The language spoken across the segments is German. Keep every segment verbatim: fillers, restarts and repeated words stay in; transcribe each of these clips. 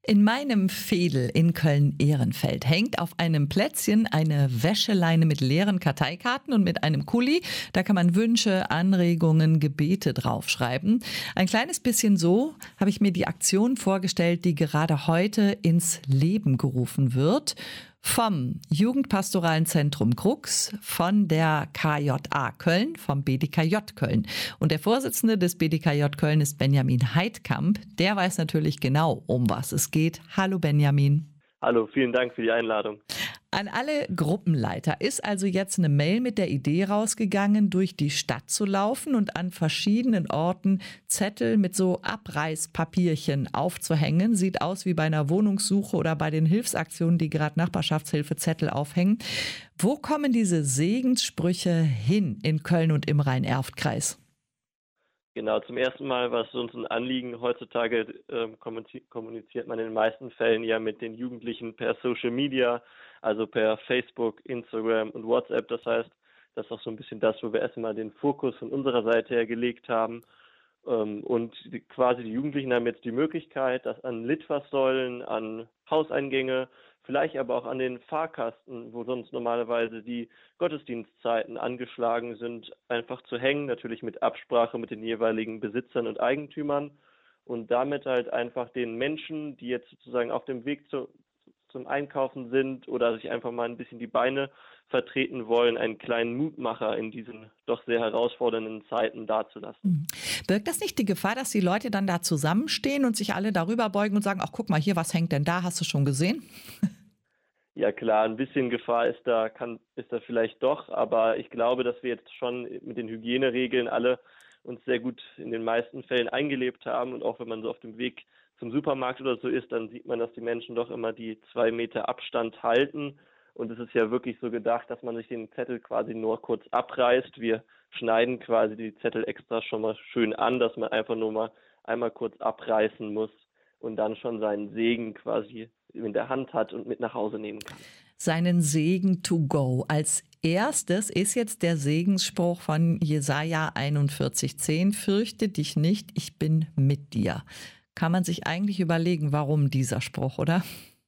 In meinem Veedel in Köln-Ehrenfeld hängt auf einem Plätzchen eine Wäscheleine mit leeren Karteikarten und mit einem Kuli. Da kann man Wünsche, Anregungen, Gebete draufschreiben. Ein kleines bisschen so habe ich mir die Aktion vorgestellt, die gerade heute ins Leben gerufen wird. Vom Jugendpastoralen Zentrum Krux, von der K J A Köln, vom B D K J Köln. Und der Vorsitzende des B D K J Köln ist Benjamin Heidkamp. Der weiß natürlich genau, um was es geht. Hallo Benjamin. Hallo, vielen Dank für die Einladung. An alle Gruppenleiter ist also jetzt eine Mail mit der Idee rausgegangen, durch die Stadt zu laufen und an verschiedenen Orten Zettel mit so Abreißpapierchen aufzuhängen. Sieht aus wie bei einer Wohnungssuche oder bei den Hilfsaktionen, die gerade Nachbarschaftshilfe Zettel aufhängen. Wo kommen diese Segenssprüche hin in Köln und im Rhein-Erft-Kreis? Genau, zum ersten Mal war es uns ein Anliegen. Heutzutage äh, kommuniziert man in den meisten Fällen ja mit den Jugendlichen per Social Media, also per Facebook, Instagram und WhatsApp. Das heißt, das ist auch so ein bisschen das, wo wir erstmal den Fokus von unserer Seite her gelegt haben. Ähm, und die, quasi die Jugendlichen haben jetzt die Möglichkeit, das an Litfaßsäulen, an Hauseingänge, vielleicht aber auch an den Fahrkasten, wo sonst normalerweise die Gottesdienstzeiten angeschlagen sind, einfach zu hängen, natürlich mit Absprache mit den jeweiligen Besitzern und Eigentümern und damit halt einfach den Menschen, die jetzt sozusagen auf dem Weg zu, zum Einkaufen sind oder sich einfach mal ein bisschen die Beine vertreten wollen, einen kleinen Mutmacher in diesen doch sehr herausfordernden Zeiten dazulassen. Birgt das nicht die Gefahr, dass die Leute dann da zusammenstehen und sich alle darüber beugen und sagen, ach guck mal hier, was hängt denn da, hast du schon gesehen? Ja klar, ein bisschen Gefahr ist da, kann, ist da vielleicht doch, aber ich glaube, dass wir jetzt schon mit den Hygieneregeln alle uns sehr gut in den meisten Fällen eingelebt haben und auch wenn man so auf dem Weg zum Supermarkt oder so ist, dann sieht man, dass die Menschen doch immer die zwei Meter Abstand halten und es ist ja wirklich so gedacht, dass man sich den Zettel quasi nur kurz abreißt. Wir schneiden quasi die Zettel extra schon mal schön an, dass man einfach nur mal einmal kurz abreißen muss und dann schon seinen Segen quasi in der Hand hat und mit nach Hause nehmen kann. Seinen Segen to go. Als erstes ist jetzt der Segensspruch von Jesaja einundvierzig zehn. Fürchte dich nicht, ich bin mit dir. Kann man sich eigentlich überlegen, warum dieser Spruch, oder?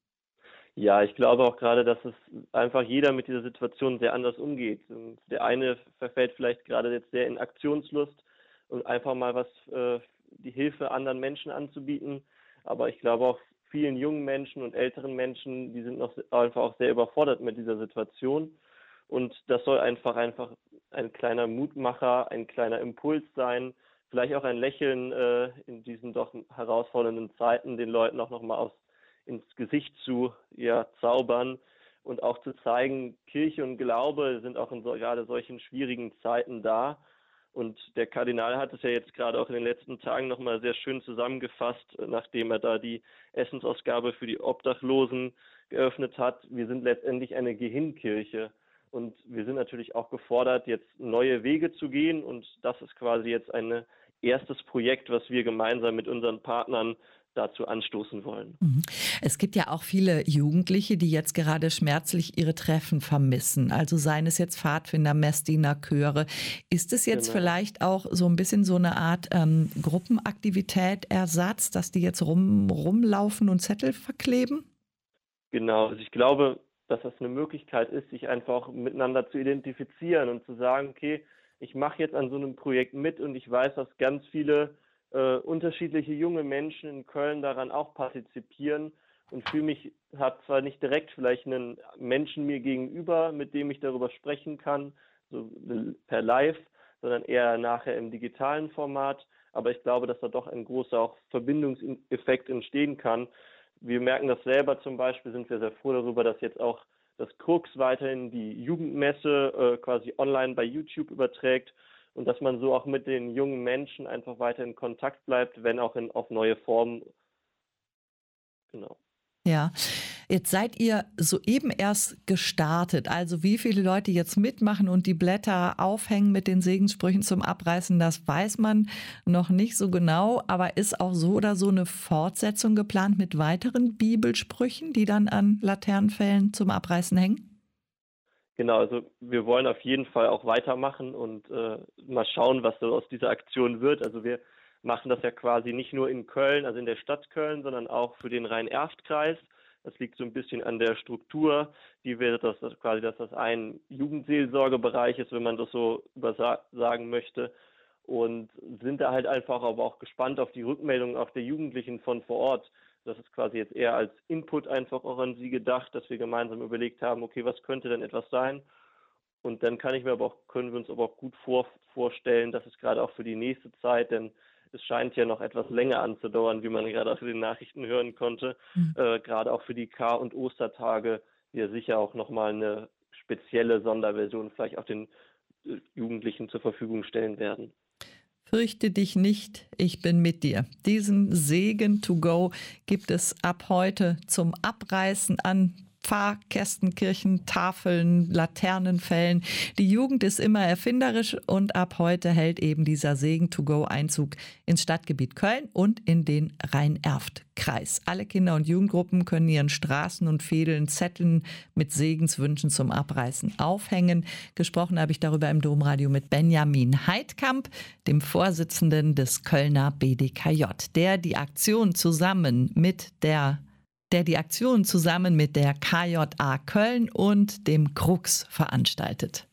Ja, ich glaube auch gerade, dass es einfach jeder mit dieser Situation sehr anders umgeht. Und der eine verfällt vielleicht gerade jetzt sehr in Aktionslust und einfach mal was, äh, die Hilfe anderen Menschen anzubieten. Aber ich glaube auch vielen jungen Menschen und älteren Menschen, die sind noch einfach auch sehr überfordert mit dieser Situation. Und das soll einfach einfach ein kleiner Mutmacher, ein kleiner Impuls sein, vielleicht auch ein Lächeln äh, in diesen doch herausfordernden Zeiten, den Leuten auch nochmal aufs ins Gesicht zu ja, zaubern und auch zu zeigen, Kirche und Glaube sind auch in so, gerade solchen schwierigen Zeiten da. Und der Kardinal hat es ja jetzt gerade auch in den letzten Tagen nochmal sehr schön zusammengefasst, nachdem er da die Essensausgabe für die Obdachlosen geöffnet hat. Wir sind letztendlich eine Gehirnkirche und wir sind natürlich auch gefordert, jetzt neue Wege zu gehen und das ist quasi jetzt ein erstes Projekt, was wir gemeinsam mit unseren Partnern dazu anstoßen wollen. Es gibt ja auch viele Jugendliche, die jetzt gerade schmerzlich ihre Treffen vermissen. Also seien es jetzt Pfadfinder, Messdiener, Chöre. Ist es jetzt Genau. vielleicht auch so ein bisschen so eine Art ähm, Gruppenaktivität, Ersatz, dass die jetzt rum, rumlaufen und Zettel verkleben? Genau, also ich glaube, dass das eine Möglichkeit ist, sich einfach miteinander zu identifizieren und zu sagen, okay, ich mache jetzt an so einem Projekt mit und ich weiß, dass ganz viele äh, unterschiedliche junge Menschen in Köln daran auch partizipieren und fühle mich, habe zwar nicht direkt vielleicht einen Menschen mir gegenüber, mit dem ich darüber sprechen kann, so per Live, sondern eher nachher im digitalen Format, aber ich glaube, dass da doch ein großer auch Verbindungseffekt entstehen kann. Wir merken das selber zum Beispiel, sind wir sehr froh darüber, dass jetzt auch das Krux weiterhin die Jugendmesse äh, quasi online bei YouTube überträgt und dass man so auch mit den jungen Menschen einfach weiter in Kontakt bleibt, wenn auch in, auf neue Formen. Genau. Ja, jetzt seid ihr soeben erst gestartet. Also wie viele Leute jetzt mitmachen und die Blätter aufhängen mit den Segenssprüchen zum Abreißen, das weiß man noch nicht so genau. Aber ist auch so oder so eine Fortsetzung geplant mit weiteren Bibelsprüchen, die dann an Laternenpfählen zum Abreißen hängen? Genau, also wir wollen auf jeden Fall auch weitermachen und äh, mal schauen, was so aus dieser Aktion wird. Also wir machen das ja quasi nicht nur in Köln, also in der Stadt Köln, sondern auch für den Rhein-Erft-Kreis. Das liegt so ein bisschen an der Struktur, die wäre das, das quasi, dass das ein Jugendseelsorgebereich ist, wenn man das so übersagen möchte. Und sind da halt einfach aber auch gespannt auf die Rückmeldungen auch der Jugendlichen von vor Ort. Das ist quasi jetzt eher als Input einfach auch an sie gedacht, dass wir gemeinsam überlegt haben, okay, was könnte denn etwas sein? Und dann kann ich mir aber auch, können wir uns aber auch gut vor, vorstellen, dass es gerade auch für die nächste Zeit, denn es scheint ja noch etwas länger anzudauern, wie man gerade aus den Nachrichten hören konnte, mhm. äh, gerade auch für die Kar- und Ostertage wir sicher auch nochmal eine spezielle Sonderversion vielleicht auch den äh, Jugendlichen zur Verfügung stellen werden. Fürchte dich nicht, ich bin mit dir. Diesen Segen to go gibt es ab heute zum Abreißen an Pfarrkästen, Kirchen, Tafeln, Laternenfällen. Die Jugend ist immer erfinderisch und ab heute hält eben dieser Segen to go Einzug ins Stadtgebiet Köln und in den Rhein-Erft-Kreis. Alle Kinder- und Jugendgruppen können ihren Straßen und Fädeln Zetteln mit Segenswünschen zum Abreißen aufhängen. Gesprochen habe ich darüber im Domradio mit Benjamin Heidkamp, dem Vorsitzenden des Kölner B D K J, der die Aktion zusammen mit der der die Aktion zusammen mit der K J A Köln und dem Krux veranstaltet.